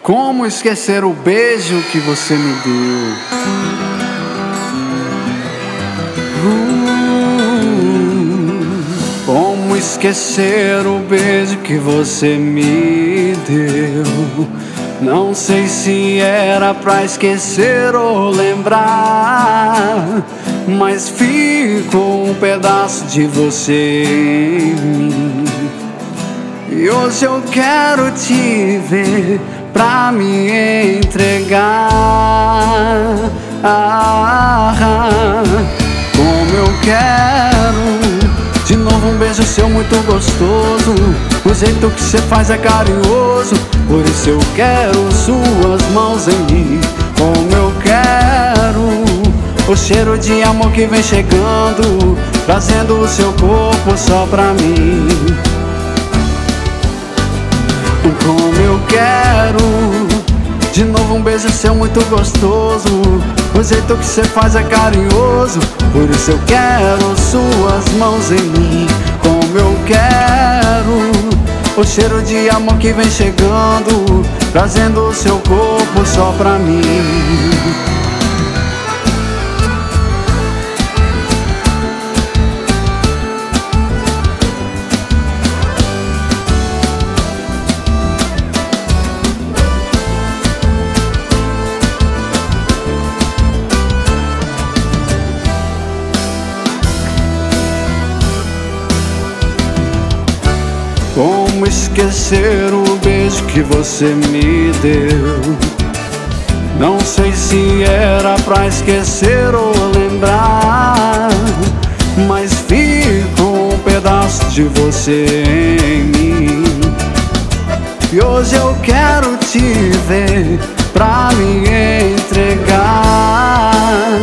Como esquecer o beijo que você me deu? Como esquecer o beijo que você me deu? Não sei se era pra esquecer ou lembrar, mas ficou um pedaço de você em mim. E hoje eu quero te ver pra me entregar. Como eu quero de novo um beijo seu muito gostoso. O jeito que você faz é carinhoso, por isso eu quero suas mãos em mim. Como eu quero o cheiro de amor que vem chegando, trazendo o seu corpo só pra mim. Como eu quero de novo um beijo seu muito gostoso. O jeito que você faz é carinhoso, por isso eu quero suas mãos em mim. Como eu quero o cheiro de amor que vem chegando, trazendo o seu corpo só pra mim. Como esquecer o beijo que você me deu? Não sei se era pra esquecer ou lembrar, mas ficou um pedaço de você em mim. E hoje eu quero te ver pra me entregar.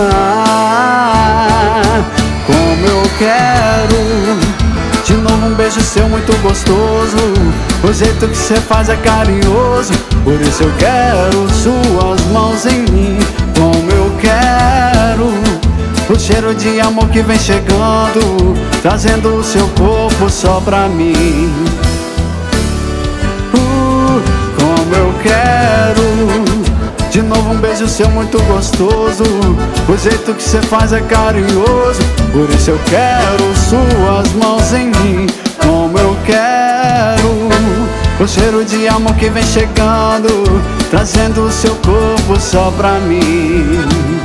Como eu quero de novo um beijo seu muito gostoso. O jeito que você faz é carinhoso, por isso eu quero suas mãos em mim. Como eu quero o cheiro de amor que vem chegando, trazendo o seu corpo só pra mim. Como eu quero de novo um beijo seu muito gostoso. O jeito que você faz é carinhoso, por isso eu quero suas mãos em mim. Como eu quero o cheiro de amor que vem chegando, trazendo o seu corpo só pra mim.